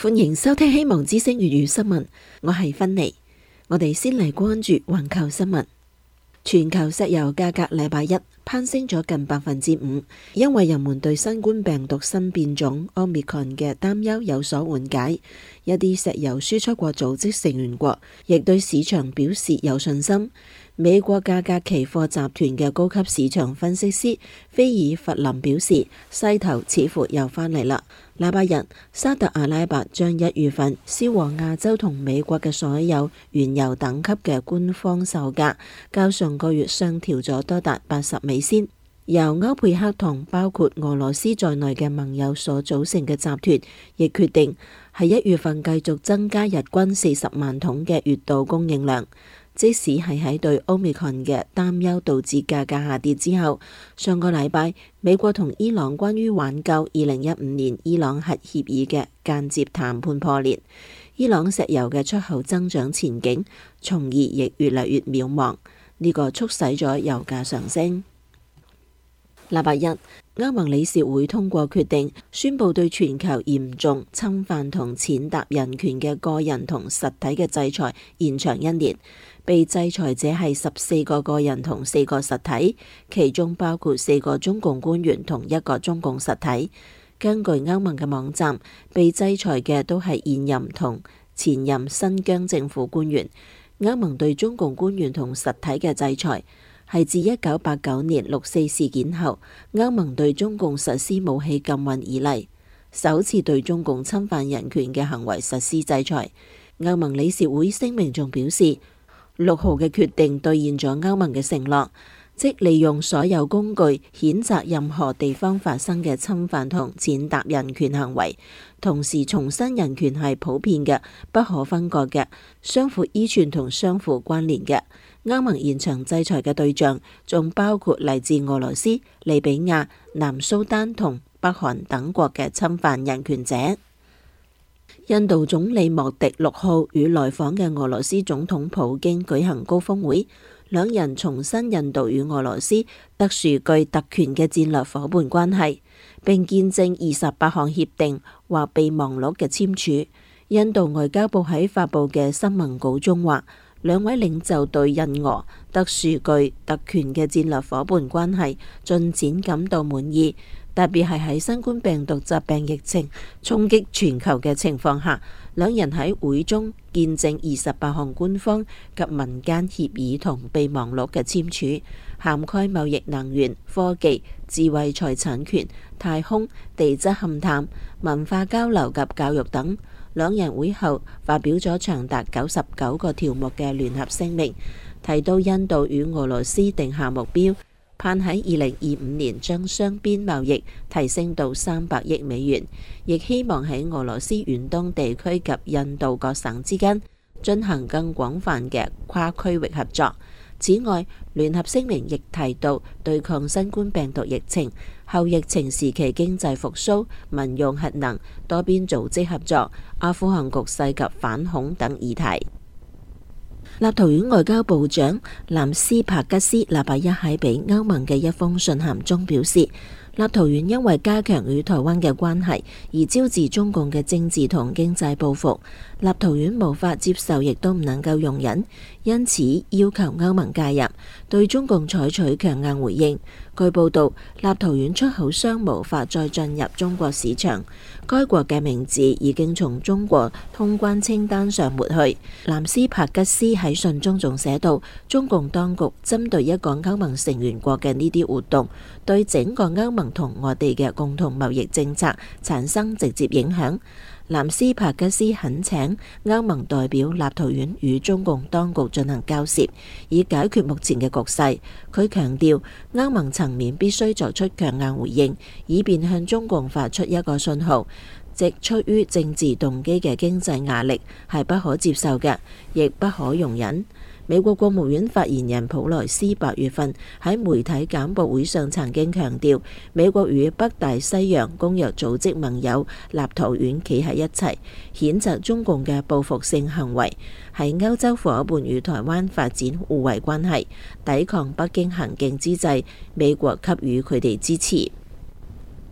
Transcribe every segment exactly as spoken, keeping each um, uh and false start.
歡迎收聽希望之聲粵語新聞，我係芬妮。我哋先嚟關注環球新聞。全球石油價格禮拜一攀升咗近百分之五，因為人們對新冠病毒新變種 Omicron 嘅擔憂有所緩解。一啲石油輸出國組織成員國亦對市場表示有信心。美國價格期貨集團嘅高級市場分析師菲爾弗林表示，勢頭似乎又返嚟啦。禮拜日，沙特阿拉伯將一月份銷往亞洲同美國嘅所有原油等級嘅官方售價，較上個月上調咗多達八十美仙。由歐佩克同包括俄羅斯在內嘅盟友所組成嘅集團，亦決定喺一月份繼續增加日均四十萬桶嘅月度供應量。即使係喺對 Omicron 嘅擔憂導致價格下跌之後，上個禮拜美國同伊朗關於挽救二零一五年伊朗核協議嘅間接談判破裂，伊朗石油嘅出口增長前景從而亦越嚟越渺茫，呢、這個促使咗油價上升。禮拜一，歐盟理事會通過決定，宣布對全球嚴重侵犯同踐踏人權嘅個人同實體嘅制裁延長一年。被制裁者係十四個個人同四個實體，其中包括四個中共官員同一個中共實體。根據歐盟嘅網站，被制裁嘅都係現任同前任新疆政府官員。歐盟對中共官員同實體嘅制裁係自一九八九年六四事件後，歐盟對中共實施武器禁運以嚟，首次對中共侵犯人權嘅行為實施制裁。歐盟理事會聲明仲表示，六號嘅決定兌現咗歐盟嘅承諾，即利用所有工具譴責任何地方發生嘅侵犯同踐踏人權行為，同時重申人權係普遍嘅、不可分割嘅、相互依存同相互關聯嘅。歐盟延長制裁嘅對象仲包括嚟自俄羅斯、利比亞、南蘇丹同北韓等國嘅侵犯人權者。印度總理莫迪六號與來訪嘅俄羅斯總統普京舉行高峰會，兩人重申印度與俄羅斯特殊具特權嘅戰略夥伴關係，並見證二十八項協定或備忘錄嘅簽署。印度外交部喺發布嘅新聞稿中話，兩位領袖對印俄特殊具特權嘅戰略夥伴關係進展感到滿意。特別係喺新冠病毒疾病疫情衝擊全球嘅情況下，兩人喺會中見證二十八項官方及民間協議同備忘錄嘅簽署，涵蓋貿易、能源、科技、智慧財產權、太空、地質勘探、文化交流及教育等。兩人會後發表咗長達九十九個條目嘅聯合聲明，提到印度與俄羅斯定下目標，盼喺二零二五年將雙邊貿易提升到三百億美元，亦希望喺俄羅斯遠東地區及印度各省之間進行更廣泛嘅跨區域合作。此外，聯合聲明亦提到對抗新冠病毒疫情、後疫情時期經濟復甦、民用核能、多邊組織合作、阿富汗局勢及反恐等議題。立陶宛外交部長南斯帕吉斯禮拜一喺俾歐盟嘅一封信函中表示，立陶宛因為加強與台灣嘅關係而招致中共嘅政治同經濟報復，立陶宛無法接受，亦都唔能夠容忍，因此要求歐盟介入，對中共採取強硬回應。據報道，立陶宛出口商無法再進入中國市場，該國嘅名字已經從中國通關清單上抹去。南斯帕吉斯喺信中仲寫到，中共當局針對一個歐盟成員國嘅呢啲活動，對整個歐盟同我哋嘅共同貿易政策產生直接影響。南斯帕吉斯懇請歐盟代表立陶宛與中共當局進行交涉，以解決目前嘅局勢。佢強調，歐盟層面必須作出強硬回應，以便向中共發出一個信號，即出於政治動機嘅經濟壓力係不可接受嘅，亦不可容忍。美國國務院發言人普萊斯八月份喺媒體簡報會上曾經強調，美國與北大西洋公約組織盟友立陶宛企喺一齊，譴責中共嘅報復性行為，喺歐洲夥伴與台灣發展互惠關係，抵抗北京行徑之際，美國給予佢哋支持。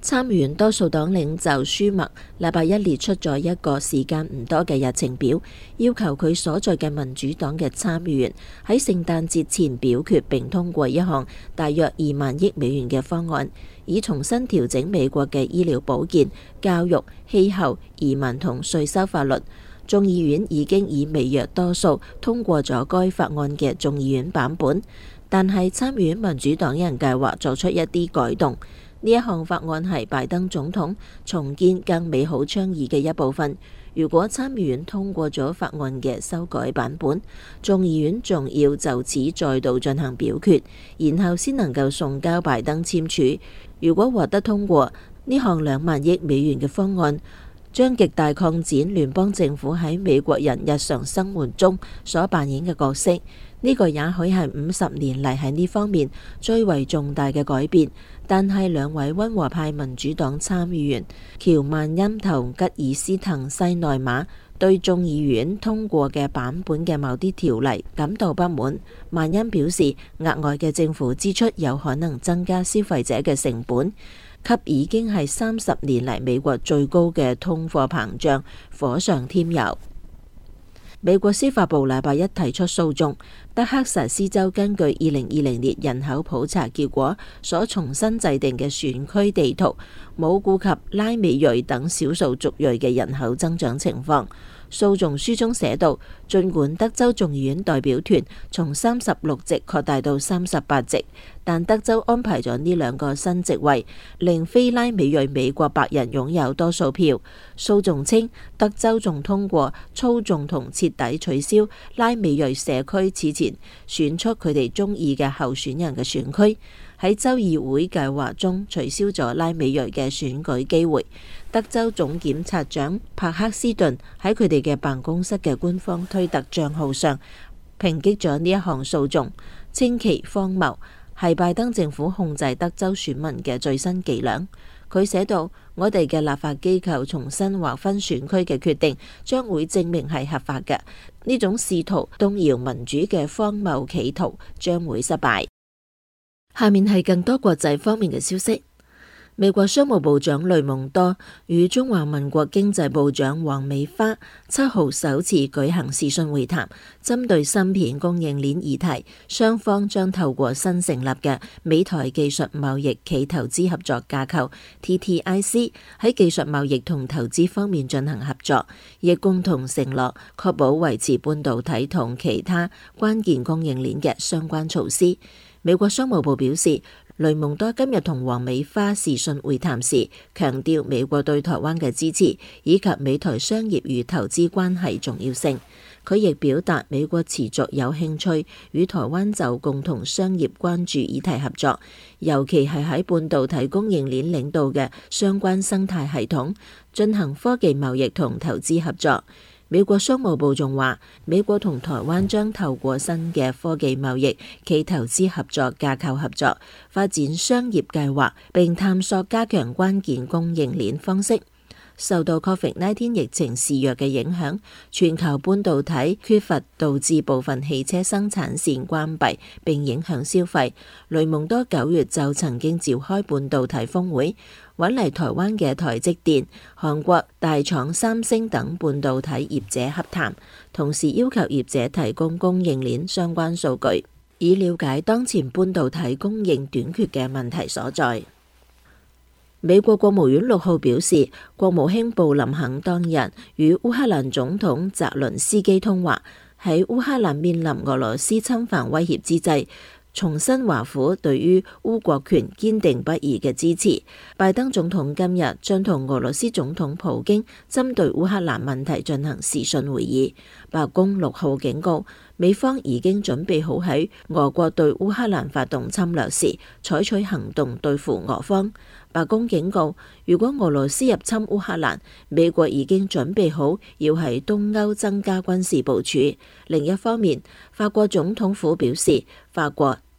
參議院多數黨領袖舒默禮拜一列出咗一個時間唔多嘅日程表，要求佢所在嘅民主黨嘅參議員喺聖誕節前表決並通過一項大約二萬億美元嘅方案，以重新調整美國嘅醫療保健、教育、氣候、移民同稅收法律。眾議院已經以微弱多數通過咗該法案嘅眾議院版本，但係參議院民主黨人計劃作出一啲改動。呢一項法案係拜登總統重建更美好倡議嘅一部分。如果參議院通過咗法案嘅修改版本，眾議院仲要就此再度進行表決，然後先能夠送交拜登簽署。如果獲得通過，呢項兩萬億美元嘅方案將極大擴展聯邦政府喺美國人日常生活中所扮演嘅角色。呢個也許係五十年嚟喺呢方面最為重大嘅改變。但係兩位溫和派民主黨參議員喬曼欽同吉爾斯滕西內馬對眾議院通過嘅版本嘅某啲條例感到不滿。曼欽表示，額外嘅政府支出有可能增加消費者嘅成本，給已經係三十年嚟美國最高嘅通貨膨脹火上添油。美國司法部禮拜一提出訴訟，德克薩斯州根據二零二零年人口普查結果所重新制定嘅選區地圖，冇顧及拉美裔等少數族裔嘅人口增長情況。訴訟書中寫道，儘管德州眾議院代表團從三十六席擴大到三十八席，但德州安排咗呢兩個新席位，令非拉美裔美國白人擁有多數票。訴訟稱，德州仲通過操縱同徹底取消拉美裔社區此前選出佢哋中意嘅候選人嘅選區，喺州議會計劃中取消咗拉美裔嘅選舉機會。德州總檢察長帕克斯頓喺佢哋嘅辦公室嘅官方推特賬號上抨擊咗呢一項訴訟，稱其荒謬，係拜登政府控制德州選民嘅最新伎倆。佢寫道，我哋嘅立法機構重新劃分選區嘅決定將會證明係合法嘅，呢種試圖動搖民主嘅荒謬企圖將會失敗。下面係更多國際方面嘅消息。美國商務部長雷蒙多與中華民國經濟部長黃美花七號首次舉行視訊會談，針對芯片供應鏈議題，雙方將透過新成立嘅美台技術貿易暨投資合作架構 T T I C 喺技術貿易同投資方面進行合作，亦共同承諾確保維持半導體同其他關鍵供應鏈嘅相關措施。美國商務部表示，雷蒙多今日同黃美花視訊會談時，強調美國對台灣嘅支持，以及美台商業與投資關係重要性。佢亦表達美國持續有興趣與台灣就共同商業關注議題合作，尤其係喺半導體供應鏈領導嘅相關生態系統進行科技貿易同投資合作。美國商務部仲話，美國同台灣將透過新嘅科技貿易暨投資合作架構合作，發展商業計劃，並探索加強關鍵供應鏈方式。受到 Covid 十九 疫情肆虐嘅影響，全球半導體缺乏導致部分汽車生產線關閉並影響消費。雷蒙多九月就曾經召開半導體峰會，搵嚟台灣嘅台積電、韓國大廠三星等半導體業者洽談，同時要求業者提供供應鏈相關數據，以了解當前半導體供應短缺嘅問題所在。美國國務院六號表示，國務卿布林肯當日與烏克蘭總統澤倫斯基通話，喺烏克蘭面臨俄羅斯侵犯威脅之際，重申華府對於烏國權堅定不移嘅支持。拜登總統今日將同俄羅斯總統普京針對烏克蘭問題進行視訊會議。白宮六號警告，美方已經準備好喺俄國對烏克蘭發動侵略時採取行動對付俄方。白宮警告，如果俄羅斯入侵烏克蘭，美國已經準備好要喺東歐增加軍事部署。另一方面，法國總統府表示，法國、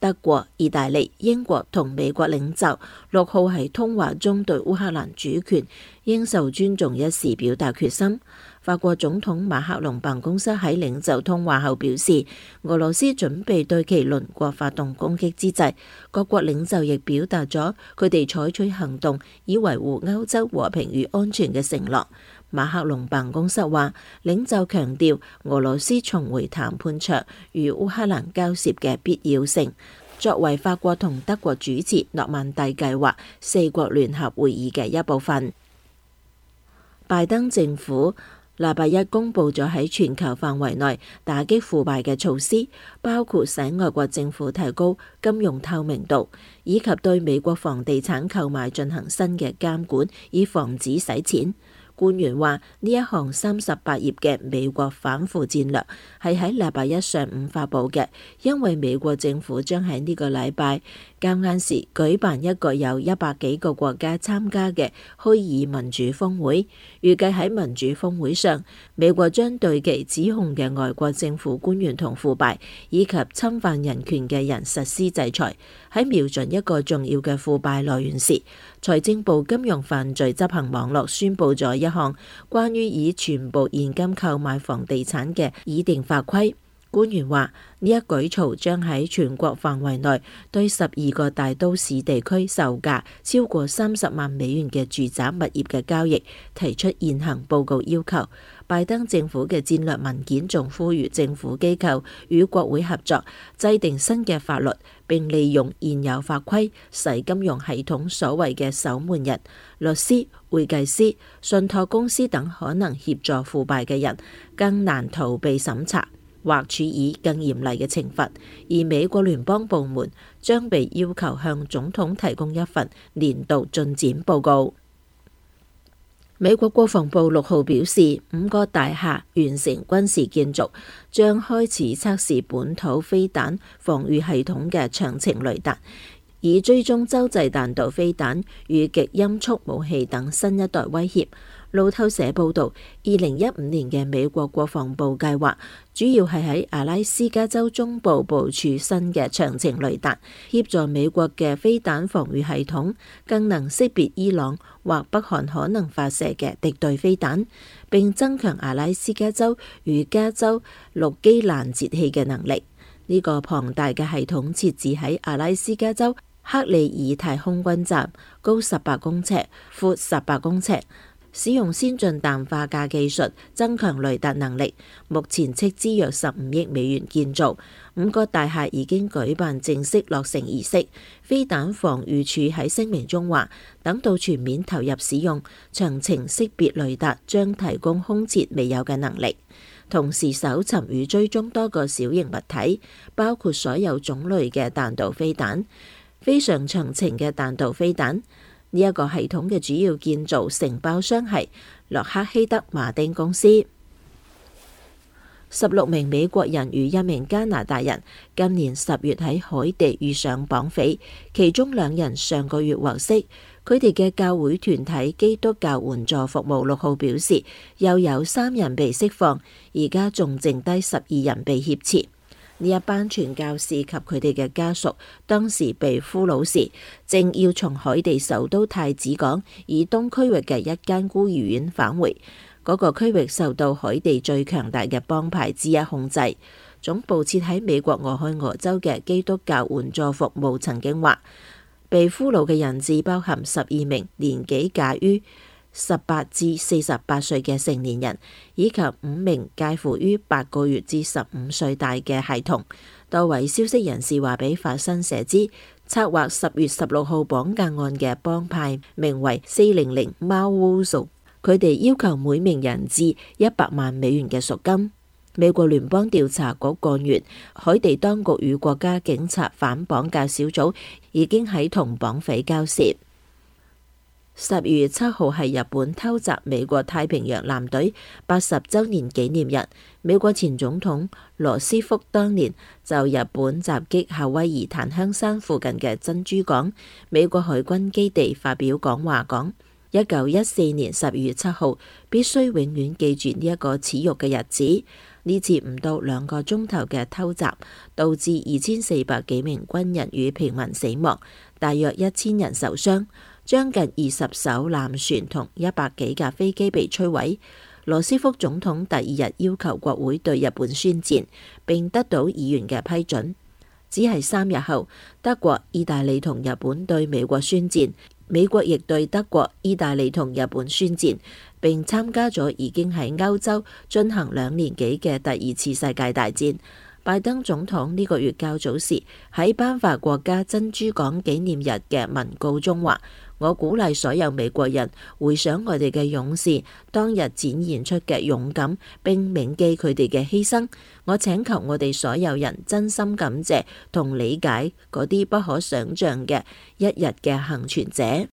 德國、意大利、英國同美國領袖六號喺通話中對烏克蘭主權應受尊重一事表達決心。法國總統馬克龍辦公室喺領袖通話後表示，俄羅斯準備對其鄰國發動攻擊之際，各國領袖亦表達咗佢哋採取行動以維護歐洲和平與安全嘅承諾。馬克龍辦公室話，領袖強調俄羅斯重回談判桌與烏克蘭交涉嘅必要性，作為法國同德國主持諾曼第計劃四國聯合會議嘅一部分。拜登政府禮拜一公布咗喺全球範圍內打擊腐敗嘅措施，包括使外國政府提高金融透明度，以及對美國房地產購買進行新嘅監管，以防止洗錢。官員話，呢一項三十八頁嘅美國反腐戰略係喺禮拜一上午發佈嘅，因為美國政府將喺呢個禮拜啱啱時舉辦一個有一百幾個國家參加嘅虛擬民主峰會，預計喺民主峰會上，美國將對其指控嘅外國政府官員同腐敗以及侵犯人權嘅人實施制裁。喺瞄準一個重要嘅腐敗來源時，財政部金融犯罪執行網絡宣布咗一項關於以全部現金購買房地產嘅擬定法規。官員話，呢一舉措將喺全國範圍內對十二個大都市地區售價超過三十萬美元嘅住宅物業嘅交易提出現行報告要求。拜登政府嘅戰略文件仲呼籲政府機構與國會合作，制定新嘅法律，並利用現有法規，使金融系統所謂嘅守門人、律師、會計師、信託公司等可能協助腐敗嘅人更難逃避審查或處以更嚴厲嘅懲罰，而美國聯邦部門將被要求向總統提供一份年度進展報告。美國國防部六號表示，五個大廈完成軍事建造，將開始測試本土飛彈防禦系統嘅長程雷達，以追蹤洲際彈道飛彈與極音速武器等新一代威脅。路透社報導，二零一五年嘅美國國防部計劃主要係喺阿拉斯加州中部部署新嘅長程雷達，協助美國嘅飛彈防禦系統更能識別伊朗或北韓可能發射嘅敵對飛彈，並增強阿拉斯加州與加州陸基攔截器嘅能力。呢、這個龐大嘅系統設置喺阿拉斯加州克里爾太空軍站，高十八公尺，闊十八公尺。使用先進氮化鎵技術增強雷達能力，目前斥資約十五億美元建造。五個大廈已經舉辦正式落成儀式。飛彈防禦處喺聲明中話，等到全面投入使用，長程識別雷達將提供空前未有嘅能力，同時搜尋與追蹤多個小型物體，包括所有種類嘅彈道飛彈、非常長程嘅彈道飛彈。呢一個系統嘅主要建造承包商係洛克希德馬丁公司。十六名美國人與一名加拿大人今年十月喺海地遇上綁匪，其中兩人上個月獲釋。佢哋嘅教會團體基督教援助服務六號表示，又有三人被釋放，而家仲剩低十二人被挾持。呢一班傳教士及佢哋嘅家屬當時被俘虜時，正要從海地首都太子港以東區域嘅一間孤兒院返回。嗰、那個區域受到海地最強大嘅幫派之一控制。總部設喺美國俄亥俄州嘅基督教援助服務曾經話，被俘虜嘅人質包含十二名年紀介於十八至四十八歲嘅成年人，以及五名介乎於八個月至十五歲大嘅孩童。多位消息人士話俾法新社知，策劃十月十六號綁架案嘅幫派名為四零零貓烏族，佢哋要求每名人質一百萬美元嘅贖金。美國聯邦調查局幹員、海地當局與國家警察反綁架小組已經喺同綁匪交涉。十月七號係日本偷襲美國太平洋艦隊八十週年紀念日。美國前總統羅斯福當年就日本襲擊夏威夷檀香山附近嘅珍珠港美國海軍基地發表講話，講一九一四年十月七號必須永遠記住呢一個恥辱嘅日子。 呢次唔到兩個鐘頭嘅偷襲，導致二千四百幾名軍人與平民死亡，大約一千人受傷，將近二十艘艦船同一百幾架飛機被摧毀。羅斯福總統第二日要求國會對日本宣戰，並得到議員嘅批准。只係三日後，德國、意大利同日本對美國宣戰，美國亦對德國、意大利同日本宣戰，並參加咗已經喺歐洲進行兩年幾嘅第二次世界大戰。拜登總統呢個月較早時喺頒發國家珍珠港紀念日嘅文告中話：我鼓勵所有美國人回想我哋嘅勇士當日展現出嘅勇敢，並銘記佢哋嘅犧牲。我請求我哋所有人真心感謝同理解嗰啲不可想象嘅一日嘅幸存者。